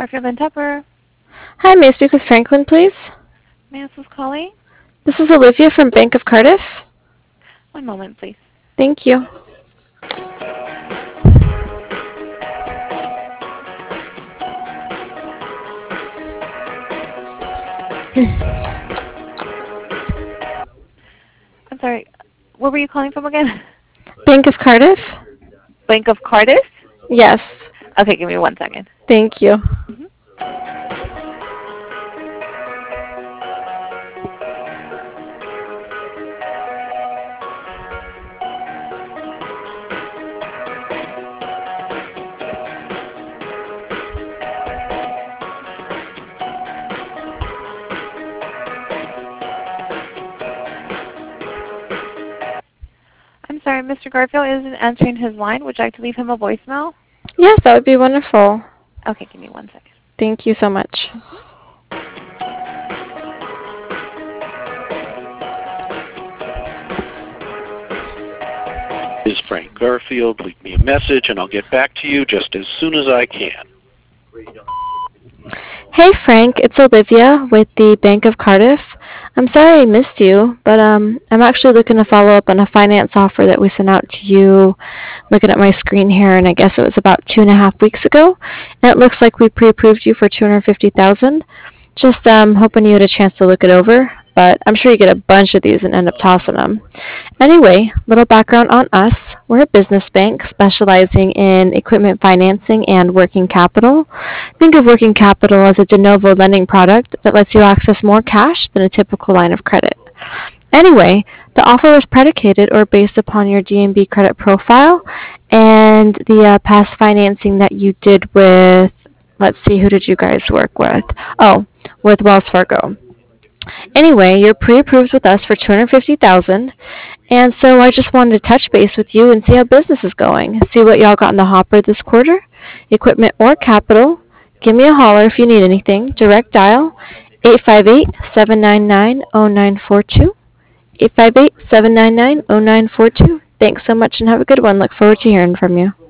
Garfield and Tupper. Hi, may I speak with Franklin, please? May I ask who's calling? This is Olivia from Bank of Cardiff. One moment, please. Thank you. I'm sorry. Where were you calling from again? Bank of Cardiff? Bank of Cardiff? Yes. Okay, give me 1 second. Thank you. I'm sorry, Mr. Garfield isn't answering his line. Would you like to leave him a voicemail? Yes, that would be wonderful. Okay, give me 1 second. Thank you so much. This is Frank Garfield. Leave me a message and I'll get back to you just as soon as I can. Hey, Frank, it's Olivia with the Bank of Cardiff. I'm sorry I missed you, but I'm actually looking to follow up on a finance offer that we sent out to you. Looking at my screen here, and I guess it was about 2.5 weeks ago. And it looks like we pre-approved you for $250,000. Just hoping you had a chance to look it over, but I'm sure you get a bunch of these and end up tossing them. Anyway, little background on us. We're a business bank specializing in equipment financing and working capital. Think of working capital as a de novo lending product that lets you access more cash than a typical line of credit. Anyway, the offer was predicated or based upon your DNB credit profile and the past financing that you did with, let's see, who did you guys work with? Oh, with Wells Fargo. Anyway, you're pre-approved with us for $250,000, and so I just wanted to touch base with you and see how business is going. See what y'all got in the hopper this quarter, equipment or capital. Give me a holler if you need anything. Direct dial 858-799-0942. 858-799-0942. Thanks so much and have a good one. Look forward to hearing from you.